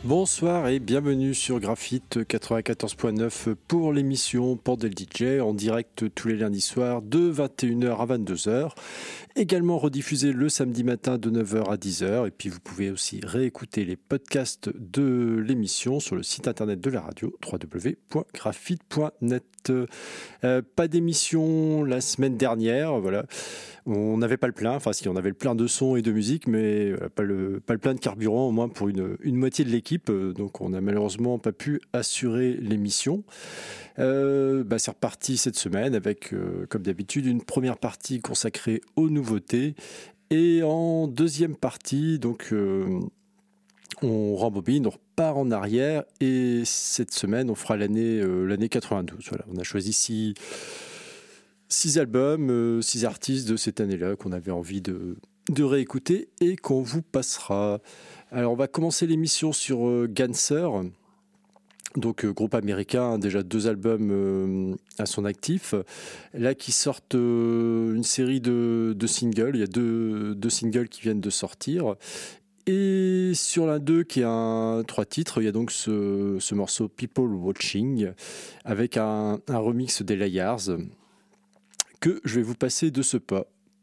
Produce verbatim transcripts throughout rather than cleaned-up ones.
Bonsoir et bienvenue sur Graphite quatre-vingt-quatorze point neuf pour l'émission Porte del D J en direct tous les lundis soirs de vingt et une heures à vingt-deux heures. Également rediffusé le samedi matin de neuf heures à dix heures. Et puis vous pouvez aussi réécouter les podcasts de l'émission sur le site internet de la radio w w w point graphite point net. Euh, pas d'émission la semaine dernière, voilà. On n'avait pas le plein, enfin si on avait le plein de son et de musique, mais euh, pas, le, pas le plein de carburant, au moins pour une, une moitié de l'équipe. Euh, donc on n'a malheureusement pas pu assurer l'émission. Euh, bah, c'est reparti cette semaine avec, euh, comme d'habitude, une première partie consacrée aux nouveautés. Et en deuxième partie, donc... Euh, on rembobine, on repart en arrière et cette semaine on fera l'année, euh, l'année quatre-vingt-douze. Voilà, on a choisi six, six albums, euh, six artistes de cette année-là qu'on avait envie de, de réécouter et qu'on vous passera. Alors on va commencer l'émission sur euh, Ganser, donc euh, groupe américain, déjà deux albums euh, à son actif. Là qui sortent euh, une série de, de singles, il y a deux, deux singles qui viennent de sortir. Et sur l'un d'eux, qui est un trois titres, il y a donc ce, ce morceau People Watching avec un, un remix des Layers que je vais vous passer de ce pas.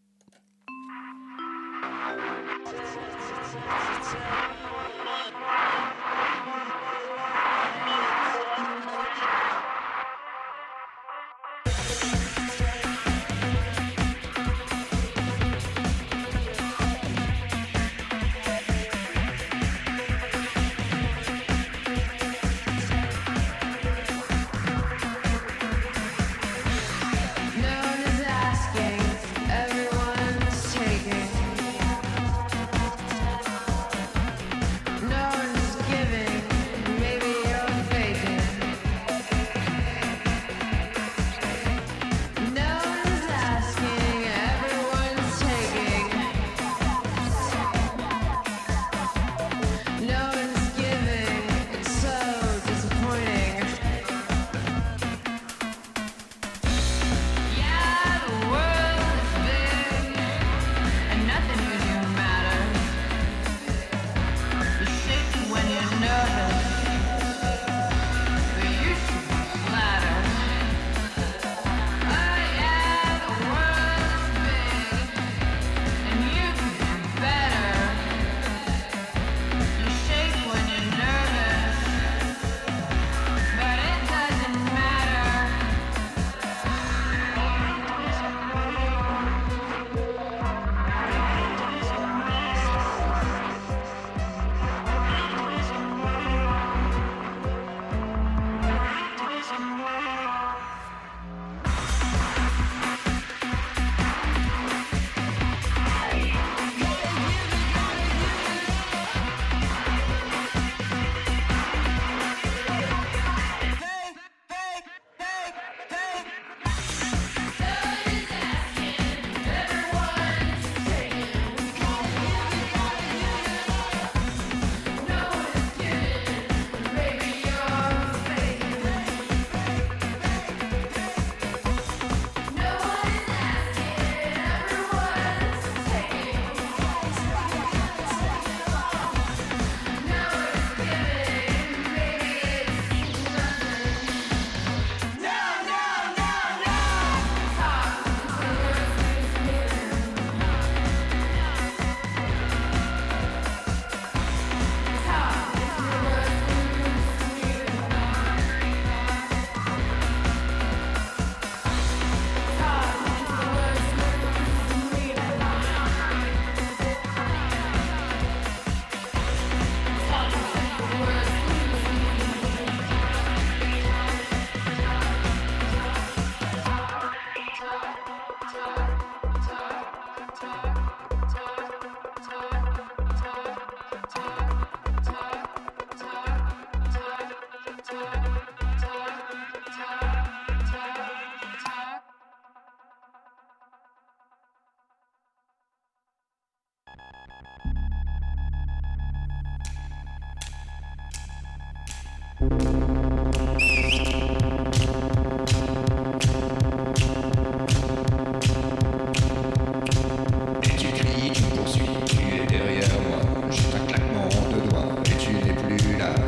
Tu cries, tu poursuis, tu es derrière moi. Juste un claquement de doigts et tu n'es plus là.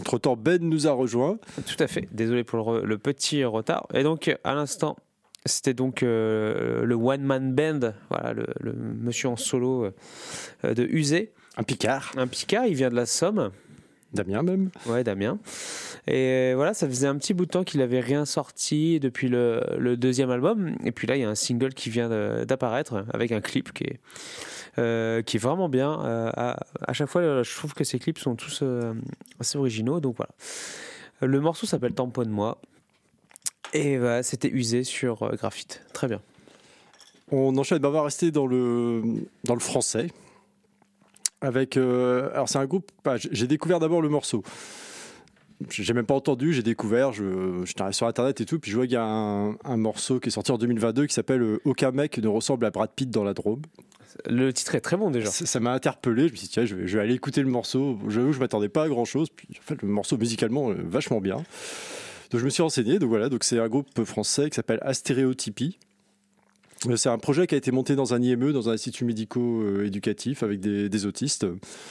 Entre-temps, Ben nous a rejoint. Tout à fait, désolé pour le, re- le petit retard. Et donc, à l'instant, c'était donc euh, le One Man Band, voilà, le, le monsieur en solo euh, de Uzé. Un Picard. Un Picard, il vient de la Somme. Damien même. Ouais, Damien. Et voilà, ça faisait un petit bout de temps qu'il n'avait rien sorti depuis le, le deuxième album. Et puis là, il y a un single qui vient de, d'apparaître avec un clip qui est, euh, qui est vraiment bien. Euh, à, à chaque fois, je trouve que ces clips sont tous euh, assez originaux. Donc voilà. Le morceau s'appelle Tamponne-moi. Et voilà, c'était Usé sur euh, Graphite. Très bien. On enchaîne, bah, on va rester dans le, dans le français. Avec, euh, alors c'est un groupe, bah, j'ai découvert d'abord le morceau. J'ai même pas entendu, j'ai découvert, je, j'étais allé sur internet et tout, puis je vois qu'il y a un, un morceau qui est sorti en deux mille vingt-deux qui s'appelle euh, Aucun mec ne ressemble à Brad Pitt dans la Drôme. Le titre est très bon déjà. Ça, ça m'a interpellé, je me suis dit tiens, je vais, je vais aller écouter le morceau. J'avoue, je m'attendais pas à grand chose, puis en fait le morceau musicalement est vachement bien. Donc je me suis renseigné, donc voilà, donc c'est un groupe français qui s'appelle Astéréotypie. C'est un projet qui a été monté dans un I M E, dans un institut médico-éducatif avec des, des autistes.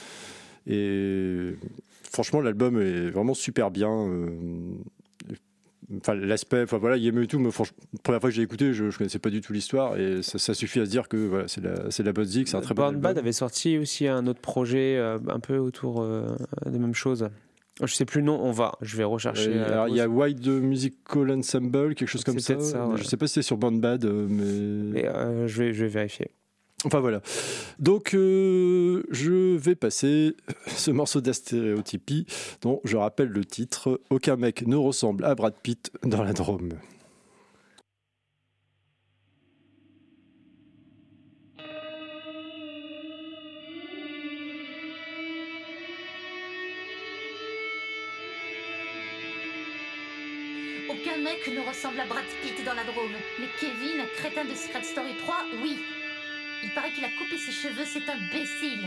Et franchement, l'album est vraiment super bien. Enfin, l'aspect, enfin voilà, I M E et tout, mais la première fois que j'ai écouté, je ne connaissais pas du tout l'histoire. Et ça, ça suffit à se dire que voilà, c'est, la, c'est de la bonne zik, c'est un très bon album. Born Bad avait sorti aussi un autre projet euh, un peu autour euh, des mêmes choses. Je sais plus le nom, on va, je vais rechercher. Euh, alors il y a Wide Musical Ensemble, quelque chose comme ça. ça ouais. Je sais pas si c'était sur Born Bad, mais. Et, euh, je, vais, je vais vérifier. Enfin voilà. Donc euh, je vais passer ce morceau d'Astéréotypie, dont je rappelle le titre Aucun mec ne ressemble à Brad Pitt dans la Drôme. Aucun mec ne ressemble à Brad Pitt dans la Drôme. Mais Kevin, crétin de Secret Story trois, oui. Il paraît qu'il a coupé ses cheveux, c'est imbécile.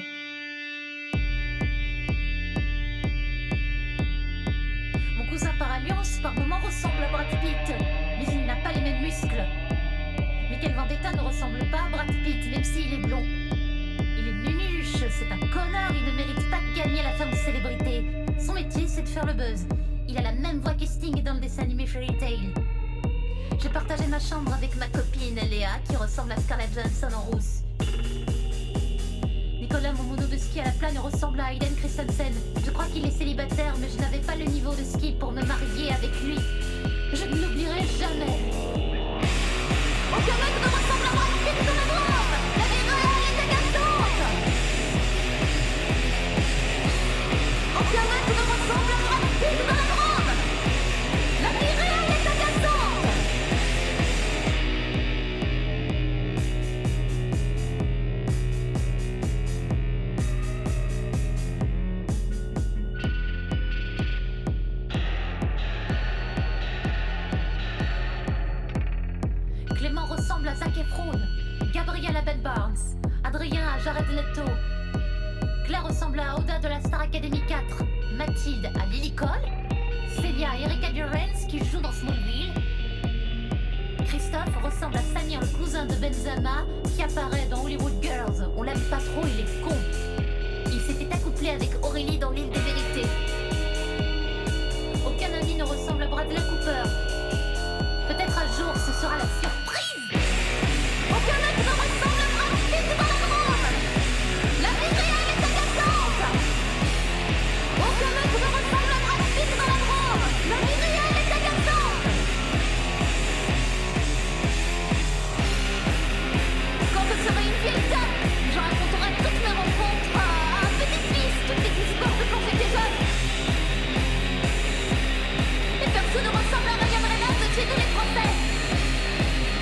Mon cousin par alliance, par moments, ressemble à Brad Pitt. Mais il n'a pas les mêmes muscles. Michael Vendetta ne ressemble pas à Brad Pitt, même s'il est blond. Il est nunuche, c'est un connard, il ne mérite pas de gagner la femme de célébrité. Son métier, c'est de faire le buzz. Il a la même voix que Sting dans le dessin animé Fairy Tail. J'ai partagé ma chambre avec ma copine Léa, qui ressemble à Scarlett Johansson en rousse. Nicolas, mon mono de ski à la plane, ressemble à Hayden Christensen. Je crois qu'il est célibataire, mais je n'avais pas le niveau de ski pour me marier avec lui. Je ne l'oublierai jamais. Aucun mec ne ressemble à Brad Pitt dans la Drôme. La vie réelle est agaçante. Aucun mec ne ressemble à Brad Pitt dans la Drôme. La vie réelle est agaçante. Clément ressemble à Zac Efron, Gabriel à Ben Barnes, Adrien à Jared Leto, Claire ressemble à Oda de la Star Academy quatre, Mathilde à Lily Cole, Célia à Erika Durance qui joue dans Smallville, Christophe ressemble à Samir, le cousin de Benzema qui apparaît dans Hollywood Girls. On l'aime pas trop, il est con. Il s'était accouplé avec Aurélie dans l'île des vérités. Aucun ami ne ressemble à Bradley Cooper. Peut-être un jour ce sera la surprise. Aucun mec ne ressemble à Brad Pitt dans la Drôme. La vie réelle est agaçante. Aucun mec ne ressemble à Brad Pitt dans la Drôme. La vie réelle est agaçante. Quand je serai une vieille dame, je raconterai toutes mes rencontres à un petit-fils, toutes les histoires de quand j'étais jeune. Et personne ne ressemble à Ryan Reynolds chez nous les Français.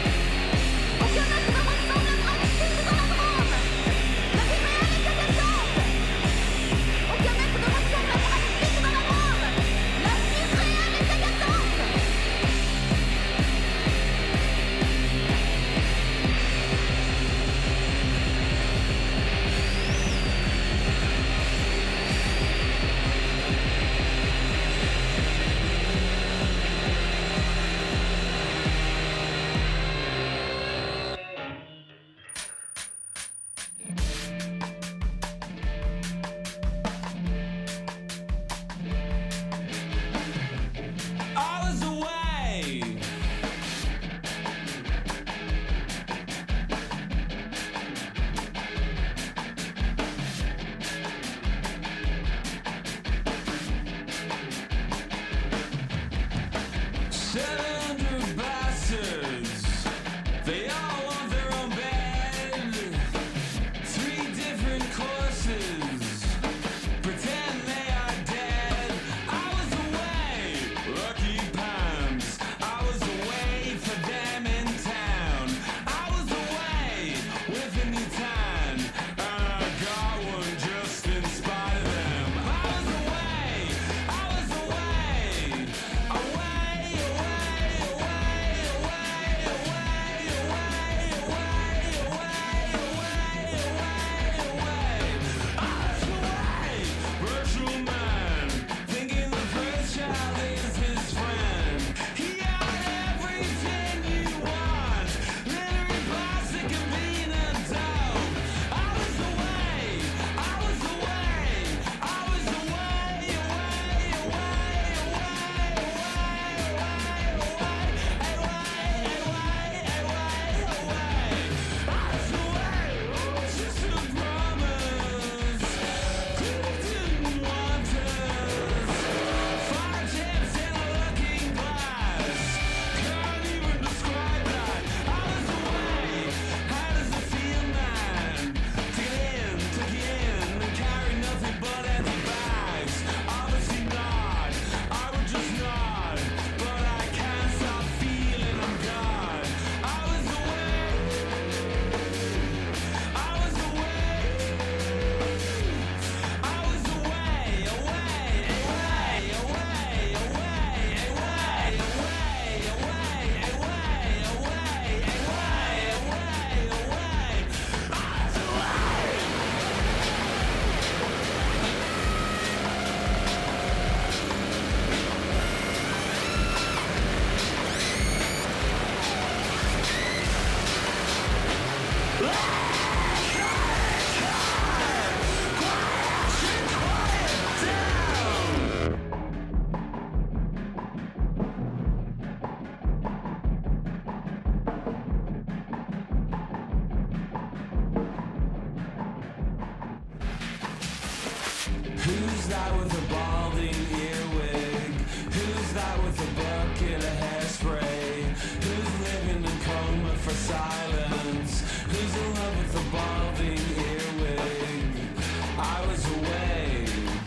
Who's that with a balding earwig? Who's that with a bucket of hairspray? Who's living in coma for silence? Who's in love with a balding earwig? I was away.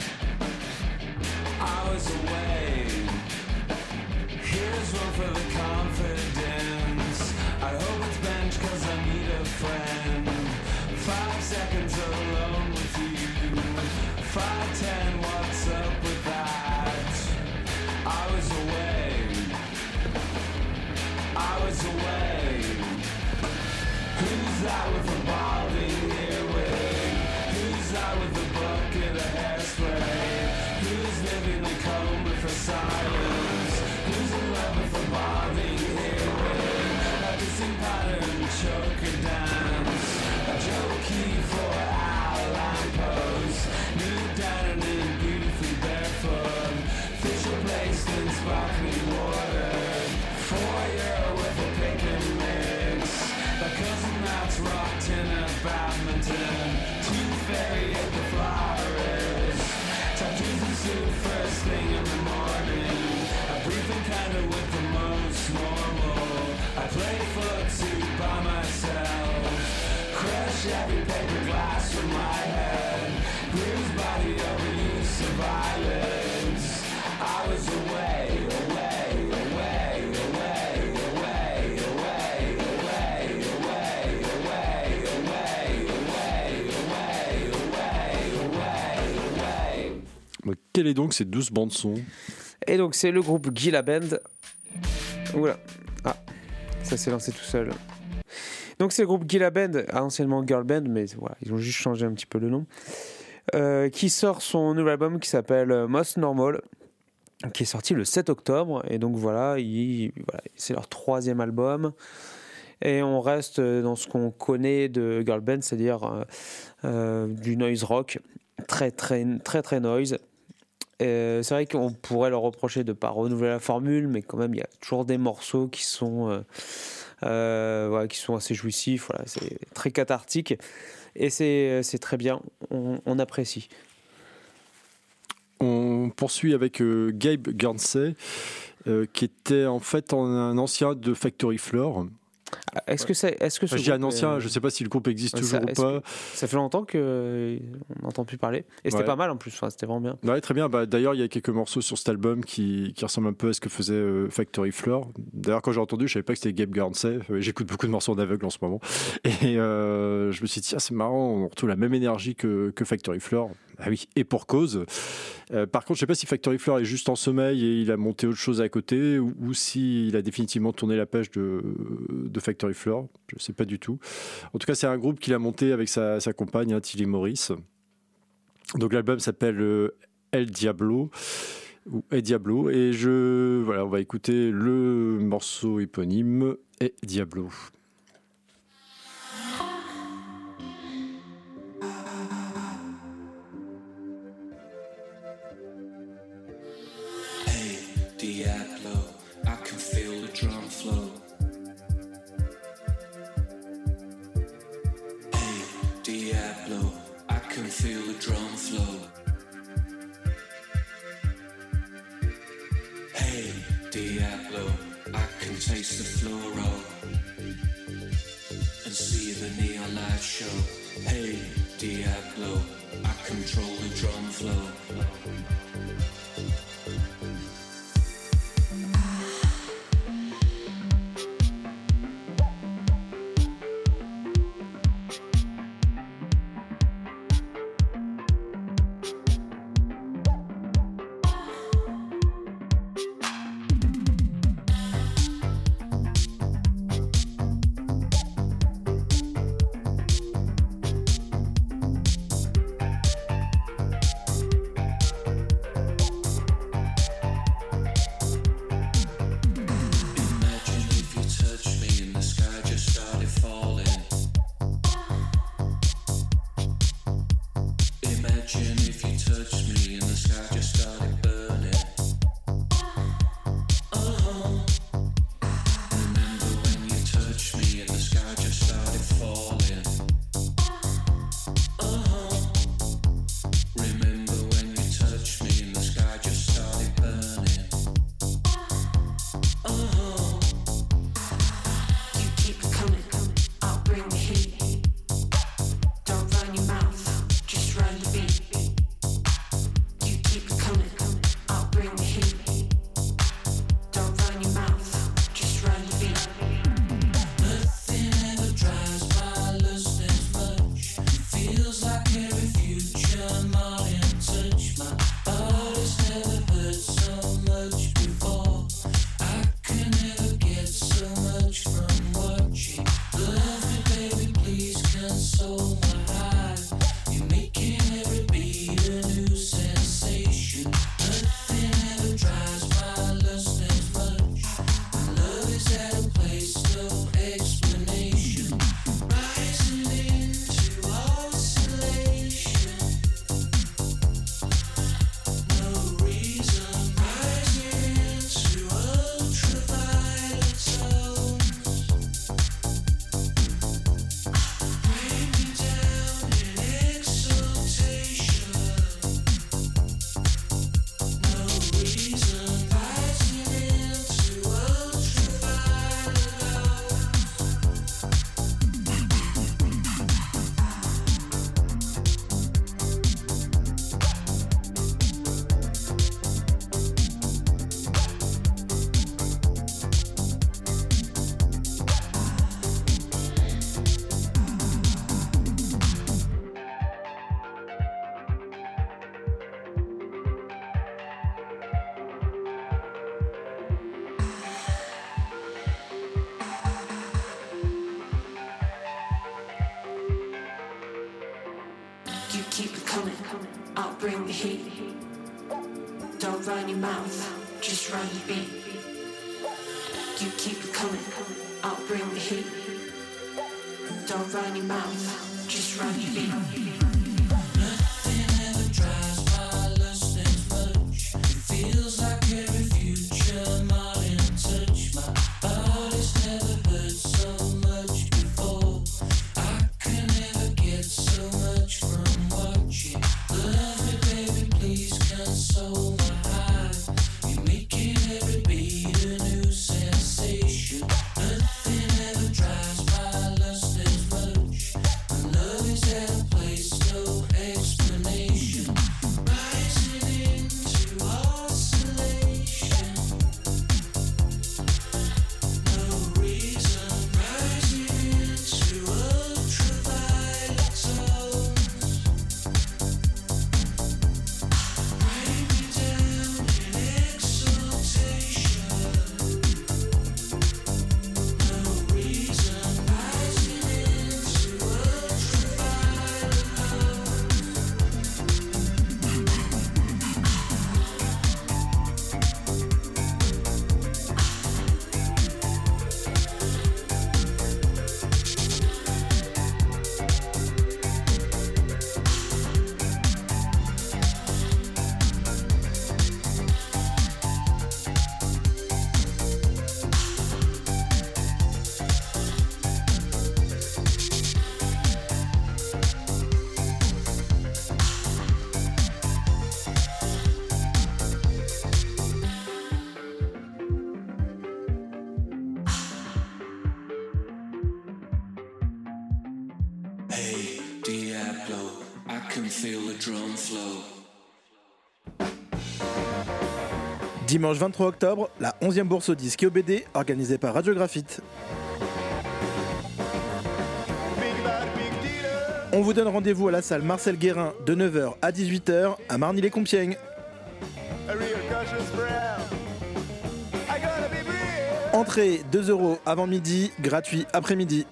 I was away. Here's one for the confidence. I hope it's bench cause I need a friend. Five seconds alone with you. Five, ten, what's up with that? I was away. I was away. Who's that with a balding earwig? Who's that with a bucket of hairspray? Who's living a coma for silence? Who's in love with a balding earwig? A kissing pattern, choker dance. A jokey for our lamppost. Nude down and beautifully barefoot. Fish replaced in sparkling water. Four-year with a pick and mix. A cousin that's rocked in a badminton. Tooth fairy at the florist. Tattoos and soup first thing in the morning. A briefing kinda with the most normal. I play footsie by myself. Crush every paper glass from my head. Bruised body overuse of violence. I was away, away, away, away, away, away, away, away, away, away, away, away, away, away. Mais quelle est donc cette douce bande-son? Et donc c'est le groupe Gila Band. Oula. Ah, ça s'est lancé tout seul. Donc c'est le groupe Gila Band, anciennement Girl Band, mais voilà, ils ont juste changé un petit peu le nom. Euh, qui sort son nouvel album qui s'appelle Most Normal, qui est sorti le sept octobre. Et donc voilà, il, voilà, c'est leur troisième album. Et on reste dans ce qu'on connaît de Girl Band, c'est-à-dire euh, euh, du noise rock, très très très très noise. Et c'est vrai qu'on pourrait leur reprocher de ne pas renouveler la formule, mais quand même il y a toujours des morceaux qui sont, euh, euh, voilà, qui sont assez jouissifs. Voilà, c'est très cathartique et c'est, c'est très bien, on, on apprécie. On poursuit avec euh, Gabe Guernsey, euh, qui était en fait un ancien de Factory Floor. Est-ce que c'est, est-ce que ce enfin, je dis un ancien, est... je ne sais pas si le groupe existe ça, toujours ou pas. Ça fait longtemps qu'on n'entend plus parler. Et c'était ouais. pas mal en plus, enfin, c'était vraiment bien. Ouais, très bien. Bah, d'ailleurs, il y a quelques morceaux sur cet album qui, qui ressemblent un peu à ce que faisait euh, Factory Floor. D'ailleurs, quand j'ai entendu, je ne savais pas que c'était Gabe Guernsey. J'écoute beaucoup de morceaux en aveugle en ce moment. Et euh, je me suis dit, ah, c'est marrant, on retrouve la même énergie que, que Factory Floor. Ah oui, et pour cause. Euh, par contre, je ne sais pas si Factory Floor est juste en sommeil et il a monté autre chose à côté, ou, ou s'il a définitivement tourné la page de, de Factory Floor. Je ne sais pas du tout. En tout cas, c'est un groupe qu'il a monté avec sa, sa compagne, hein, Tilly Morris. Donc l'album s'appelle euh, El Diablo, ou El Diablo, et je, voilà, on va écouter le morceau éponyme, El Diablo. Diablo, I can feel the drum flow. Hey, Diablo, I can feel the drum flow. Hey, Diablo, I can taste the fluoro and see the neon light show. Hey, Diablo, I control the drum flow. Remember when you touched You keep it coming, I'll bring the heat. Don't run your mouth, just run your beat. You keep it coming, I'll bring the heat. Don't run your mouth, just run your beat. Nothing ever drives my lust as much. It feels like every future might in touch. My body's never hurt so much before. I can never get so much from watching. Love me, baby, please console my heart. You're making every beat a new sensation. Nothing ever drives my lust as much. My love is at a place, no explanation. Rising into oscillation. No reason. Rising into ultraviolet zones. Bring me down in exaltation. No reason. Rising into ultraviolet Hey, Diablo, I can feel the drum flow. Dimanche vingt-trois octobre, la onzième bourse au disque et au B D organisée par Radio Graphite. On vous donne rendez-vous à la salle Marcel Guérin de neuf heures à dix-huit heures à Marny-les-Compiègnes. Entrée deux euros avant midi, gratuit après-midi.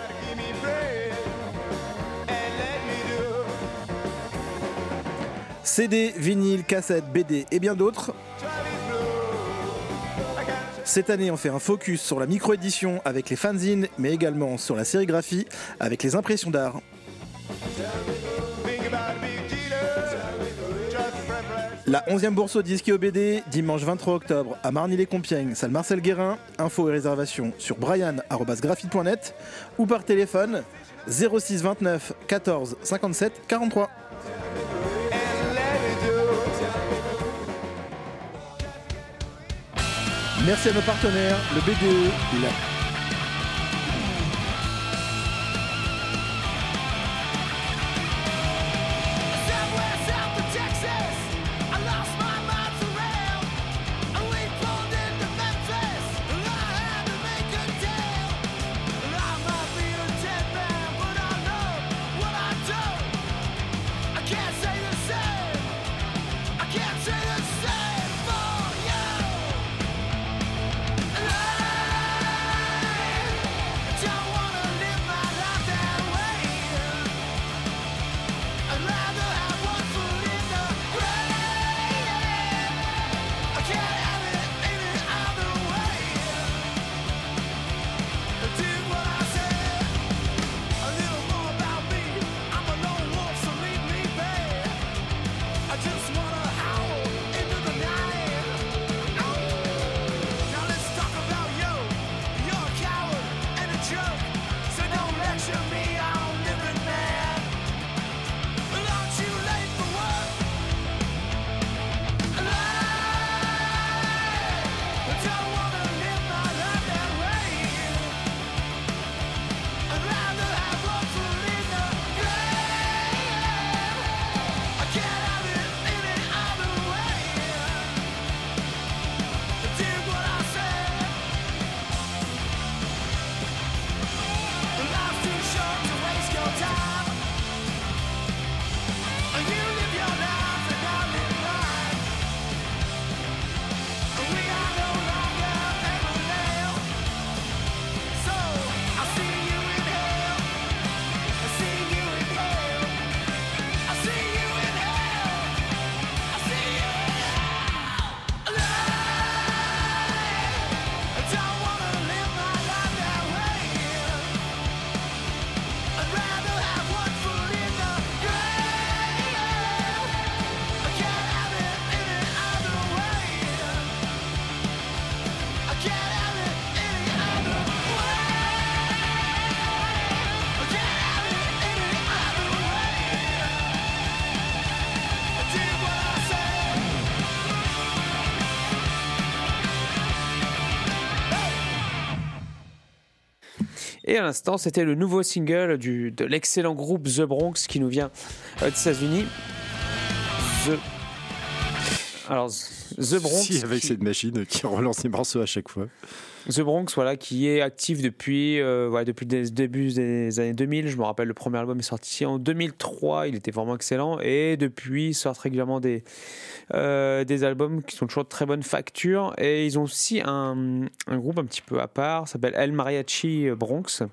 C D, vinyle, cassette, B D et bien d'autres. Cette année, on fait un focus sur la micro-édition avec les fanzines, mais également sur la sérigraphie avec les impressions d'art. La onzième bourse au disque et au B D, dimanche vingt-trois octobre à Marny-les-Compiègnes, salle Marcel Guérin. Infos et réservations sur brian arobase graphite point net ou par téléphone zéro six vingt-neuf quatorze cinquante-sept quarante-trois. Merci à nos partenaires, le B D E, la So don't lecture me on living man. Don't Et à l'instant, c'était le nouveau single du, de l'excellent groupe The Bronx qui nous vient euh, des États-Unis. The... Alors, The Bronx. Si, avec qui... cette machine qui relance les morceaux à chaque fois. The Bronx, voilà, qui est actif depuis, euh, ouais, depuis le début des années deux mille. Je me rappelle, le premier album est sorti en deux mille trois. Il était vraiment excellent. Et depuis, ils sortent régulièrement des, euh, des albums qui sont toujours de très bonne facture. Et ils ont aussi un, un groupe un petit peu à part, ça s'appelle El Mariachi Bronx.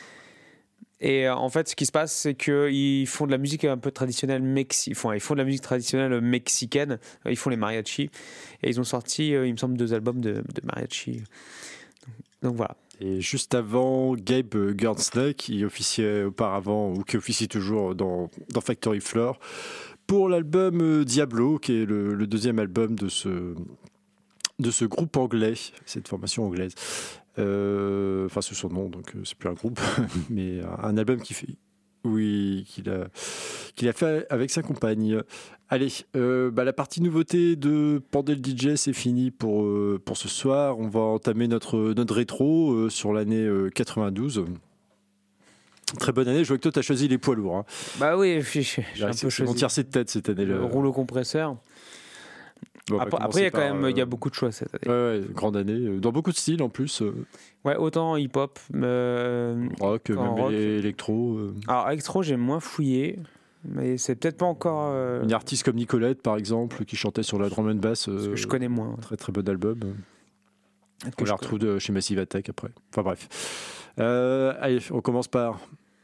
Et en fait, ce qui se passe, c'est qu'ils font de la musique un peu traditionnelle mexicaine. Ils font, ils font de la musique traditionnelle mexicaine. Ils font les mariachis. Et ils ont sorti, il me semble, deux albums de, de mariachi. Donc voilà. Et juste avant, Gabe Gurnsnake, qui officiait auparavant, ou qui officie toujours dans, dans Factory Floor, pour l'album Diablo, qui est le, le deuxième album de ce, de ce groupe anglais, cette formation anglaise. Euh, enfin, c'est son nom, donc c'est plus un groupe, mais un album qui fait, oui, qu'il a, qu'il a fait avec sa compagne. Allez, euh, bah, la partie nouveauté de Bordel D J, c'est fini pour, euh, pour ce soir. On va entamer notre, notre rétro euh, sur l'année euh, quatre-vingt-douze. Très bonne année. Je vois que toi, tu as choisi les poids lourds. Hein. Bah oui, j'ai, j'ai Là, un c'est, peu c'est mon tiercé de tête cette année. Le rouleau compresseur. Bon, après, après, il y a quand par, même, il euh, y a beaucoup de choix cette année. Ouais, ouais, grande année. Dans beaucoup de styles en plus. Euh, Ouais, autant hip-hop, euh, rock, même rock. électro. Euh. Alors, électro, j'ai moins fouillé, mais c'est peut-être pas encore. Euh... Une artiste comme Nicolette, par exemple, qui chantait sur la drum and bass. Parce Euh, que je connais moins. Très très bon album. Que On la retrouve de chez Massive Attack après. Enfin bref. Euh, allez, on commence par.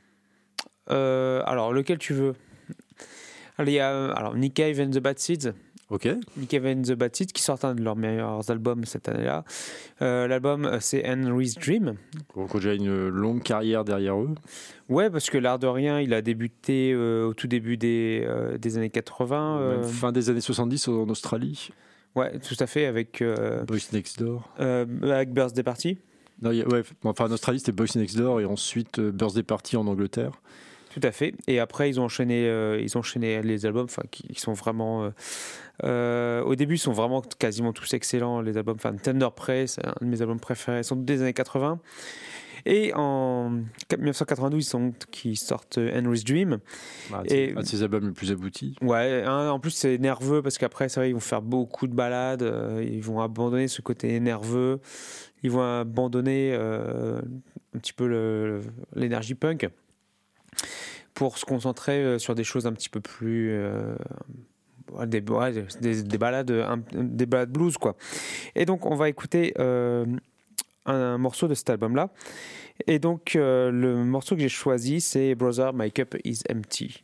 Euh, alors, lequel tu veux? Alors, il y a alors, Nick Cave and the Bad Seeds. Ok. Nick Cave and the Bad Seeds qui sortent un de leurs meilleurs albums cette année-là. Euh, l'album, c'est Henry's Dream. Donc, déjà une longue carrière derrière eux. Ouais, parce que l'art de rien, il a débuté euh, au tout début des, euh, des années quatre-vingts. Euh... Même fin des années soixante-dix en Australie. Ouais, tout à fait, avec. Euh, Boys Next Door. Euh, avec Birthday Party. Non, y a, ouais, enfin en Australie c'était Boys Next Door et ensuite euh, Birthday Party en Angleterre. Tout à fait. Et après ils ont enchaîné, euh, ils ont enchaîné les albums, enfin qui, qui sont vraiment. Euh, euh, au début, ils sont vraiment quasiment tous excellents les albums. Enfin, Tender Prey, c'est un de mes albums préférés, ils sont des années quatre-vingts. Et en dix-neuf cent quatre-vingt-douze, ils sont qui sortent Henry's Dream. Ah, et un de ses albums les plus aboutis. Ouais, hein, en plus c'est nerveux parce qu'après c'est vrai ils vont faire beaucoup de balades, euh, ils vont abandonner ce côté nerveux, ils vont abandonner euh, un petit peu le, l'énergie punk pour se concentrer sur des choses un petit peu plus euh, des, ouais, des, des balades un, des balades blues quoi. Et donc on va écouter euh, un, un morceau de cet album là. Et donc euh, le morceau que j'ai choisi c'est Brother My Cup Is Empty.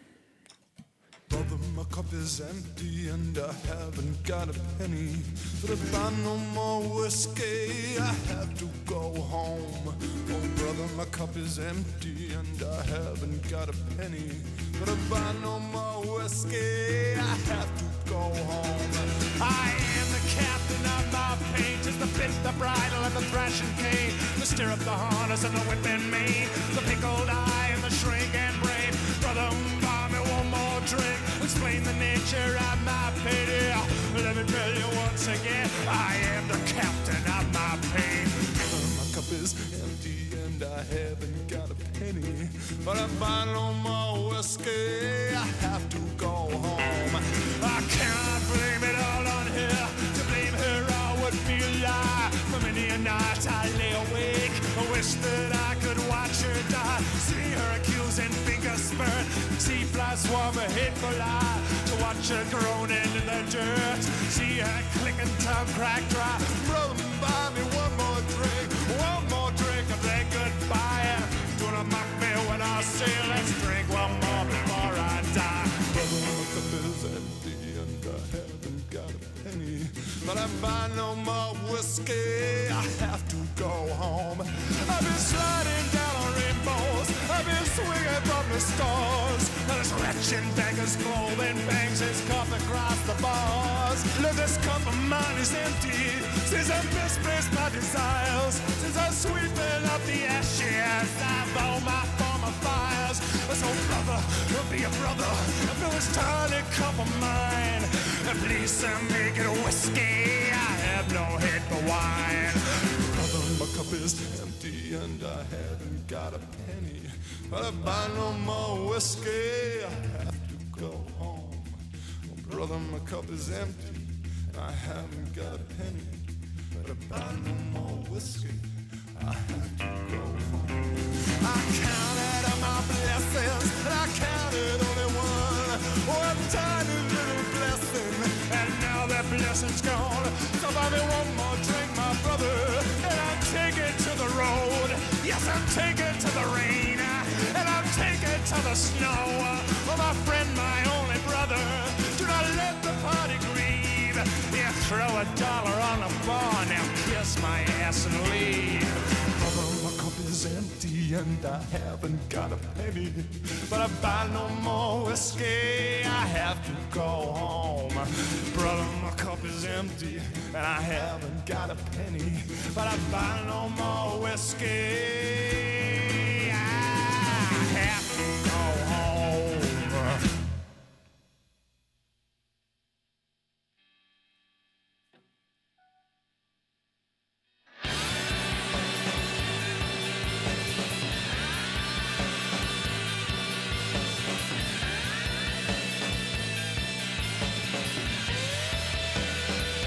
Brother, my cup is empty and I haven't got a penny. But if I no more whiskey, I have to go home. Oh, brother, my cup is empty and I haven't got a penny. But if I no more whiskey, I have to go home. I am the captain of my pain, just the bit, the bridle, and the thrashing cane, the stirrup, the harness, and the whip and mane, the pickled eye and the shrink and brain. Brother, buy me one more drink. Explain the nature of my pity. Let me tell you once again, I am the captain of my pain. My cup is empty and I haven't got a penny. But if I no more whiskey, I have to go home. I cannot blame it all on her. To blame her all would be a lie. For many a night I lay awake. I wish that I could watch her die. See her accusing finger spurt. See flies swarm a hateful eye. To watch her groaning in the dirt. See her clicking tongue crack dry. Brother, buy me one more drink. One more drink and then goodbye. Do not mock me when I say let's drink one more before I die. Brother, my cup is empty and I haven't got a penny. But if I no more whiskey, I have to go home. I've been sliding down on rainbows. I've been swinging from the stars. And this wretched beggar's clothing bangs his cup across the bars. Look, this cup of mine is empty. Since I've misplaced my desires. Since I'm sweeping up the ashes, I've all my former fires. So brother, be a brother. Fill this tiny cup of mine. And please uh, make it whiskey. I have no head for wine. Brother, my cup is empty and I haven't got a penny. But I buy no more whiskey, I have to go home. Oh, brother, my cup is empty, I haven't got a penny. But I buy no more whiskey, I have to go home. I counted up my blessings, and I counted only one. One tiny little blessing, and now that blessing's gone. So buy me one more drink, my brother, and I'll take it to the road. Yes, I'll take it to the rain, and I'll take it to the snow. Oh, my friend, my only brother, do not let the party grieve. Yeah, throw a dollar on the bar, now kiss my ass and leave. Brother, my cup is empty and I haven't got a penny. But I buy no more whiskey, I have to go home. Brother, my cup is empty and I haven't got a penny. But I buy no more whiskey, I have to go home.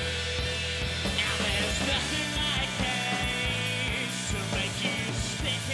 There's nothing like hate to make you stick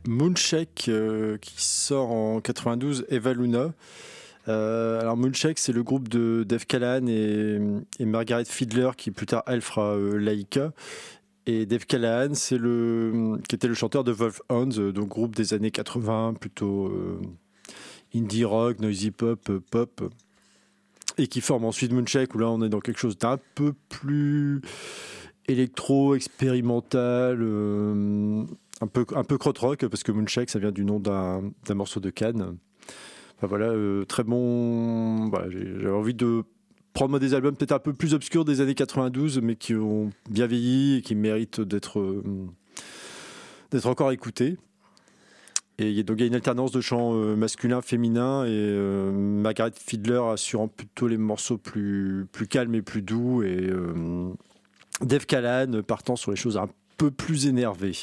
Moonshake euh, qui sort en quatre-vingt-douze, Eva Luna. Euh, alors Moonshake, c'est le groupe de Dave Callahan et, et Margaret Fiedler qui plus tard elle fera euh, Laika. Et Dave Callahan, c'est le qui était le chanteur de Wolfhounds, donc groupe des années quatre-vingts, plutôt euh, indie rock, noisy pop, euh, pop, et qui forme ensuite Moonshake où là on est dans quelque chose d'un peu plus électro, expérimental. Euh, Un peu, un peu krautrock, parce que Moonshake, ça vient du nom d'un, d'un morceau de Cannes. Enfin, voilà, euh, très bon. Voilà, j'ai, j'avais envie de prendre des albums peut-être un peu plus obscurs des années quatre-vingt-douze, mais qui ont bien vieilli et qui méritent d'être, euh, d'être encore écoutés. Et y a, donc il y a une alternance de chants euh, masculins, féminins, et euh, Margaret Fiedler assurant plutôt les morceaux plus, plus calmes et plus doux, et euh, Dave Callahan partant sur les choses un peu plus énervées.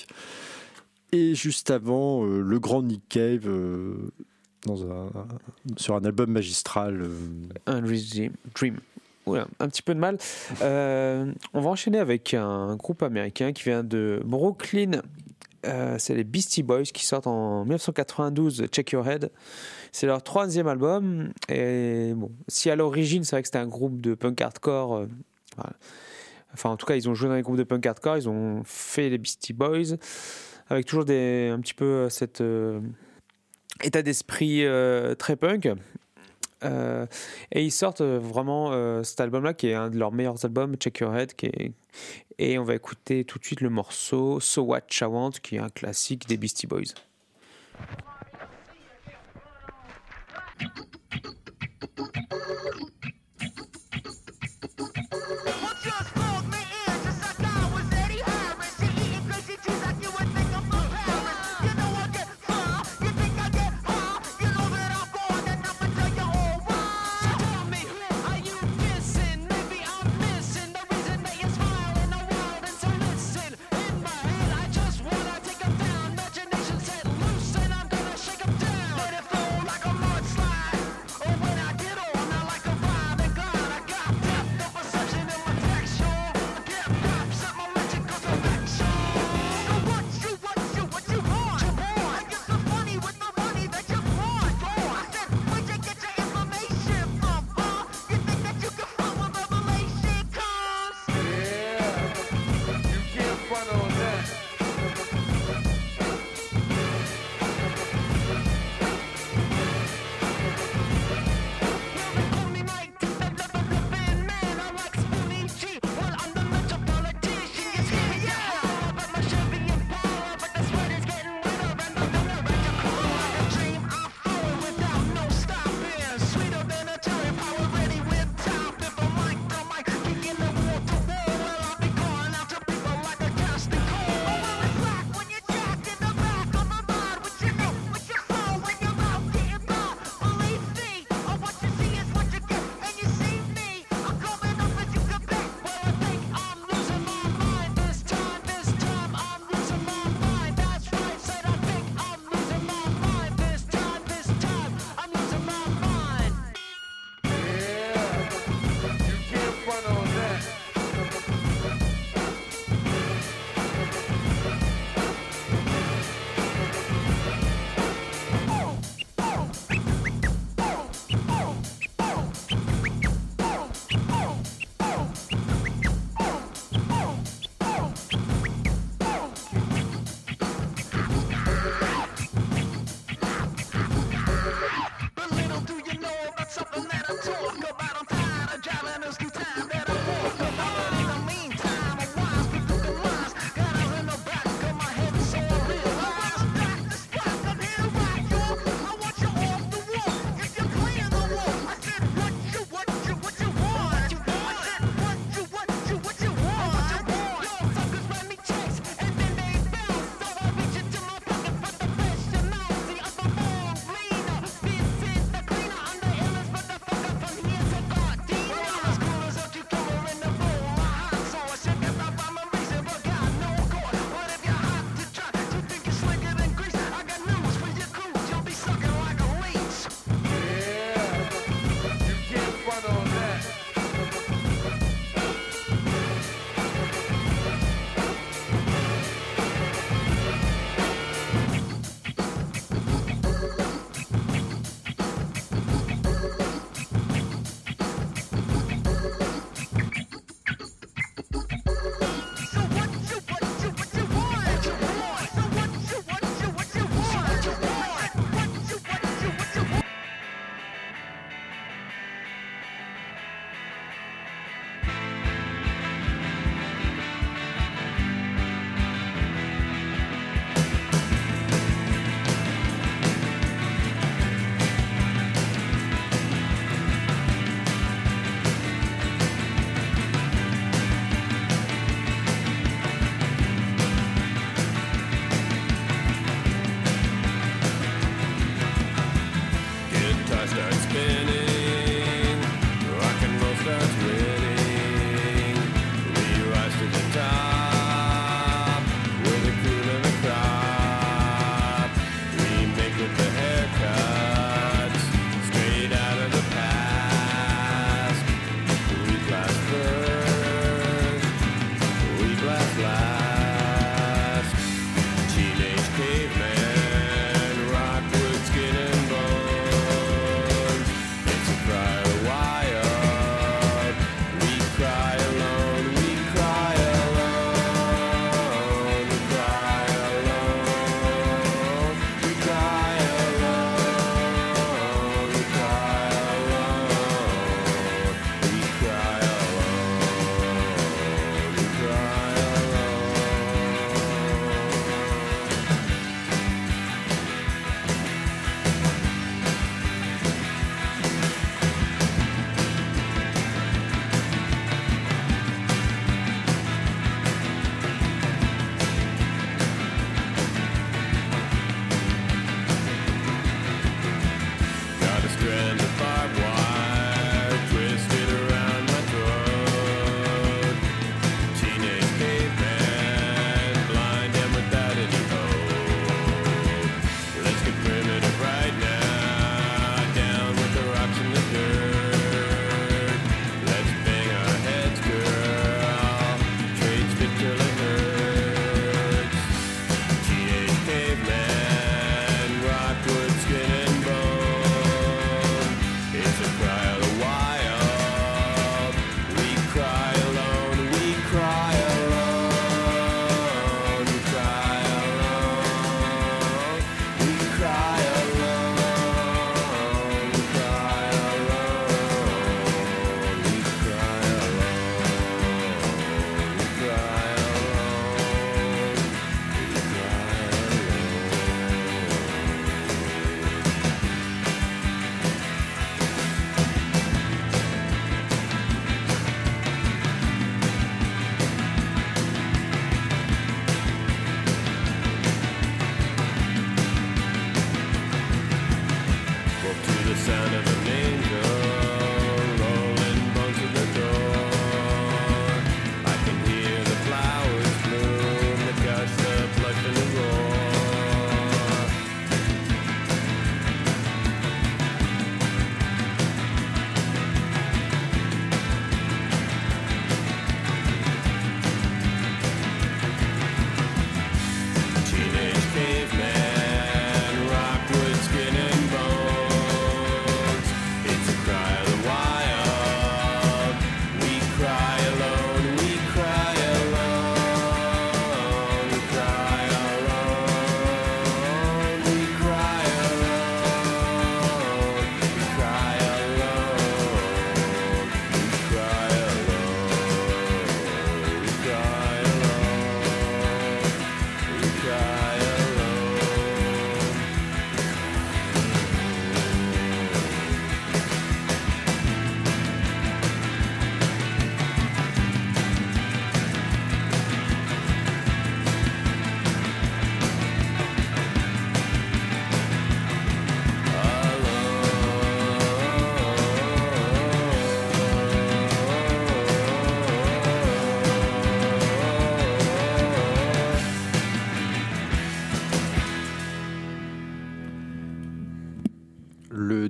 Et juste avant, euh, le grand Nick Cave euh, dans un, sur un album magistral. Euh... Unreal Dream. Oula, un petit peu de mal. Euh, on va enchaîner avec un groupe américain qui vient de Brooklyn. Euh, c'est les Beastie Boys qui sortent en dix-neuf cent quatre-vingt-douze, Check Your Head. C'est leur troisième album. Et bon, si à l'origine, c'est vrai que c'était un groupe de punk hardcore. Euh, voilà. Enfin, en tout cas, ils ont joué dans les groupes de punk hardcore. Ils ont fait les Beastie Boys. Avec toujours des, un petit peu cet euh, état d'esprit euh, très punk. Euh, et ils sortent vraiment euh, cet album-là, qui est un de leurs meilleurs albums, Check Your Head. Qui est, et on va écouter tout de suite le morceau So What I Want, qui est un classique des Beastie Boys. Let it flow like a mudslide. Oh, when I get on,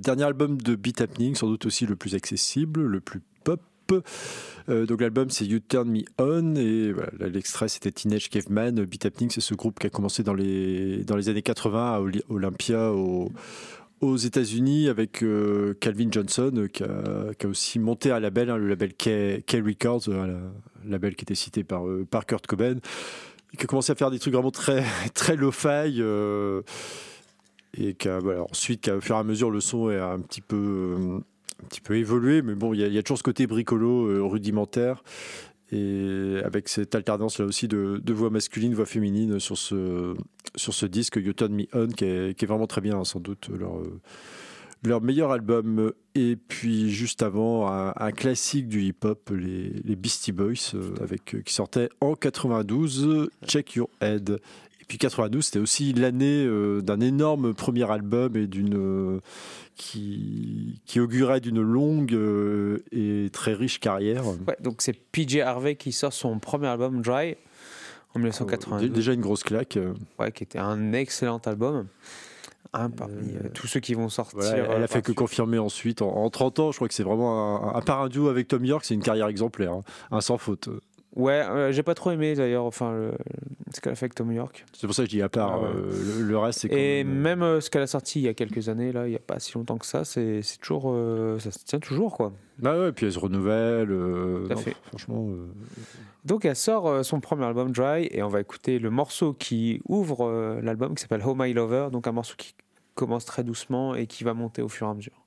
dernier album de Beat Happening, sans doute aussi le plus accessible, le plus pop. Euh, donc l'album c'est You Turn Me On et voilà, l'extrait c'était Teenage Caveman. Beat Happening c'est ce groupe qui a commencé dans les, dans les années quatre-vingts à Oli- Olympia au, aux États-Unis avec euh, Calvin Johnson euh, qui, a, qui a aussi monté un label, hein, le label K, K Records, euh, un label qui était cité par, euh, par Kurt Cobain, qui a commencé à faire des trucs vraiment très, très lo-fi euh, et qui a, voilà, ensuite qui a, au fur et à mesure le son est un petit peu euh, un petit peu évolué, mais bon, il y, y a toujours ce côté bricolo, euh, rudimentaire, et avec cette alternance là aussi de, de voix masculine, voix féminine sur ce, sur ce disque You Turn Me On, qui est, qui est vraiment très bien, hein, sans doute leur, euh, leur meilleur album. Et puis juste avant, un, un classique du hip-hop, les, les Beastie Boys, euh, avec, euh, qui sortait en quatre-vingt-douze, Check Your Head. Et puis quatre-vingt-douze, c'était aussi l'année euh, d'un énorme premier album et d'une euh, qui, qui augurait d'une longue euh, et très riche carrière. Ouais, donc c'est P J Harvey qui sort son premier album Dry en dix-neuf cent quatre-vingt-douze. Déjà une grosse claque. Ouais, qui était un excellent album. Un parmi euh, tous ceux qui vont sortir. Voilà, elle a fait que confirmer ensuite. En, en trente ans, je crois que c'est vraiment un, à part un duo avec Tom York, c'est une carrière exemplaire, hein, un sans faute. Ouais, euh, j'ai pas trop aimé d'ailleurs, enfin, le, ce qu'elle a fait avec Tom York. C'est pour ça que je dis à part, Ah ouais. euh, le, le reste c'est quand Et même... même euh, ce qu'elle a sorti il y a quelques années, là, il y a pas si longtemps que ça, c'est, c'est toujours, euh, ça se tient toujours, quoi. Ah ouais, puis elle se renouvelle. Euh, Tout à non, fait. Franchement. Euh... Donc elle sort euh, son premier album Dry et on va écouter le morceau qui ouvre euh, l'album qui s'appelle Oh My Lover, donc un morceau qui commence très doucement et qui va monter au fur et à mesure.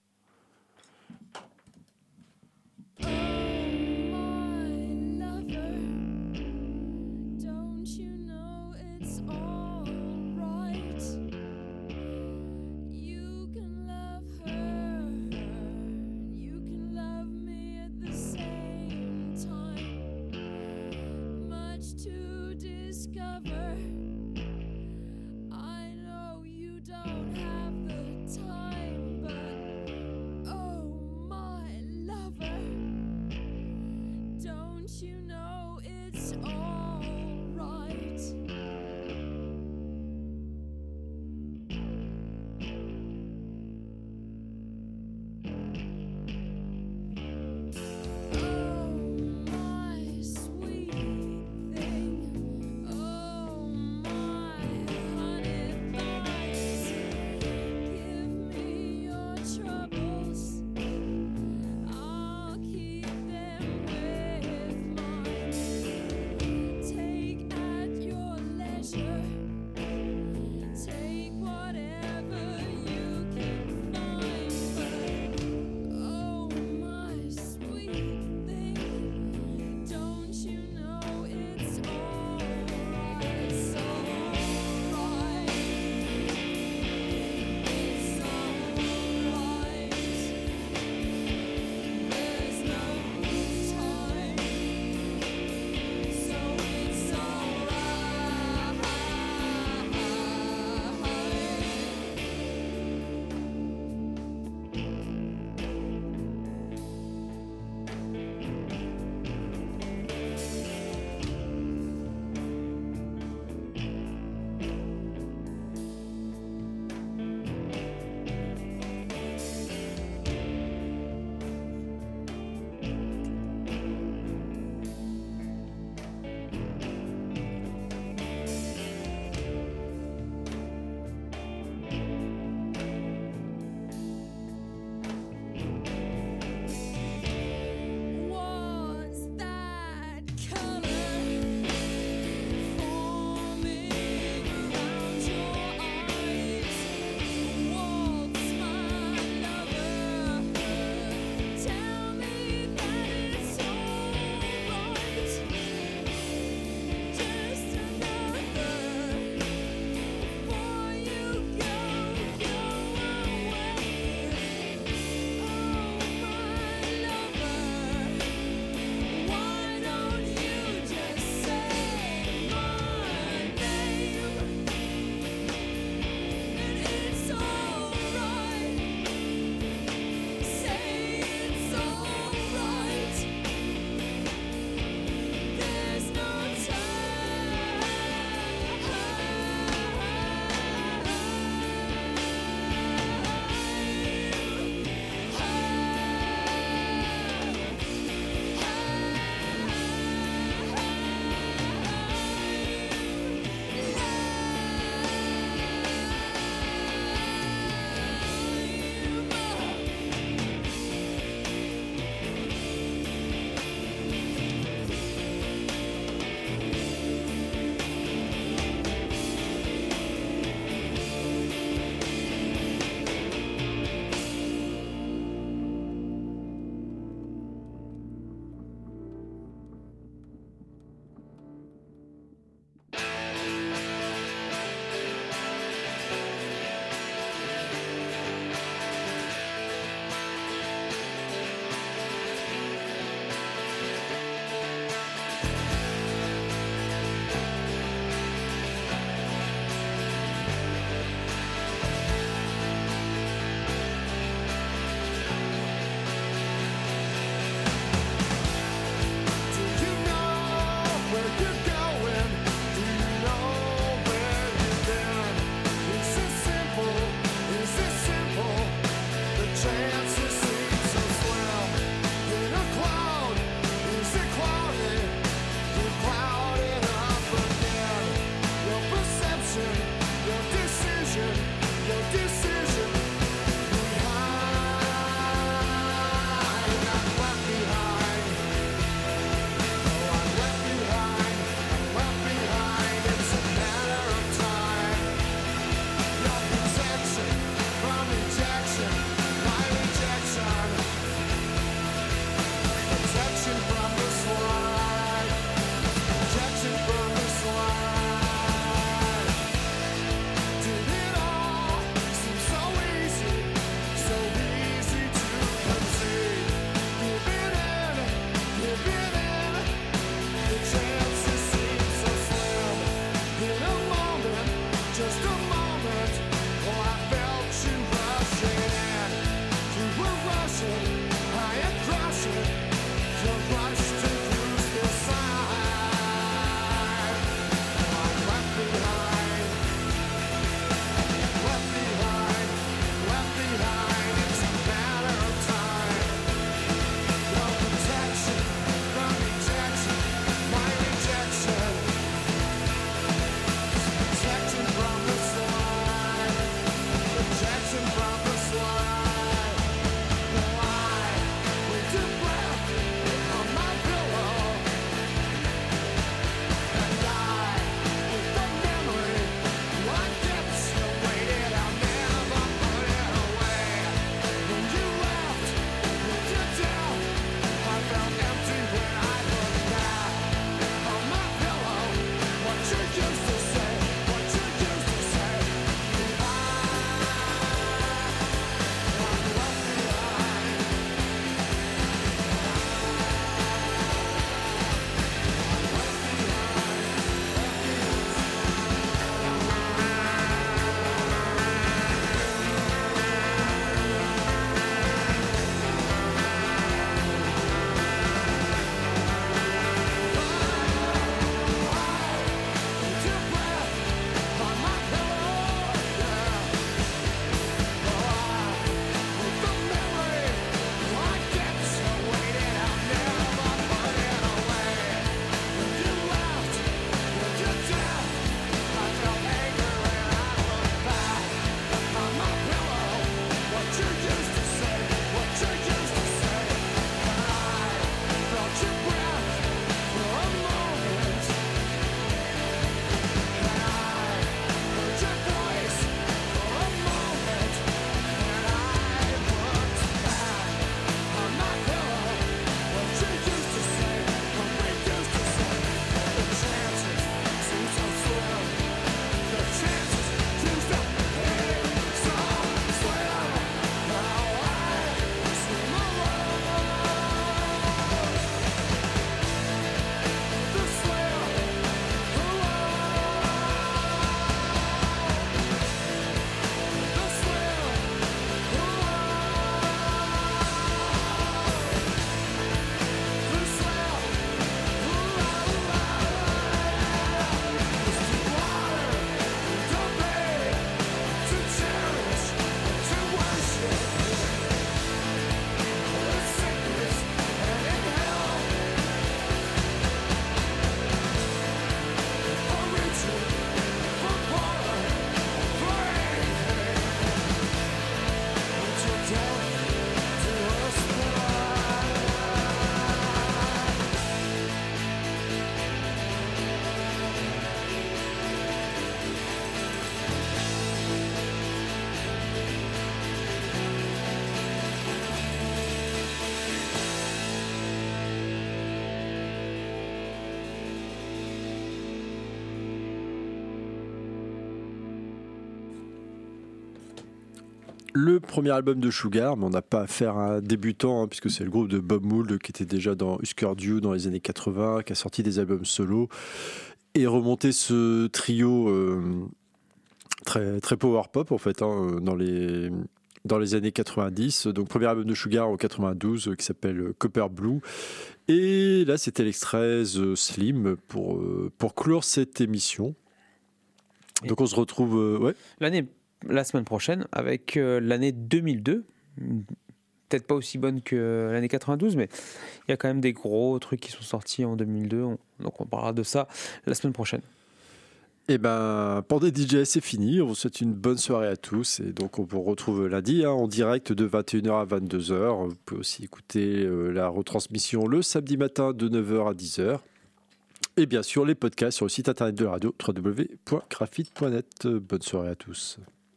le premier album de Sugar, mais on n'a pas affaire à un débutant, hein, puisque c'est le groupe de Bob Mould qui était déjà dans Husker Du dans les années quatre-vingts, qui a sorti des albums solo, et remonté ce trio euh, très, très power pop, en fait, hein, dans les... dans les années quatre-vingt-dix, donc premier album de Sugar en quatre-vingt-douze qui s'appelle Copper Blue. Et là, c'était l'extrait The Slim pour, euh, pour clore cette émission. Donc on se retrouve euh, ouais. L'année, la semaine prochaine avec euh, l'année deux mille deux. Peut-être pas aussi bonne que l'année quatre-vingt-douze, mais il y a quand même des gros trucs qui sont sortis en deux mille deux. On, donc on parlera de ça la semaine prochaine. Et ben, pour des D J, c'est fini. On vous souhaite une bonne soirée à tous. Et donc, on vous retrouve lundi hein, en direct de vingt et une heures à vingt-deux heures. Vous pouvez aussi écouter euh, la retransmission le samedi matin de neuf heures à dix heures. Et bien sûr, les podcasts sur le site internet de la radio, w w w point graphite point net. Bonne soirée à tous.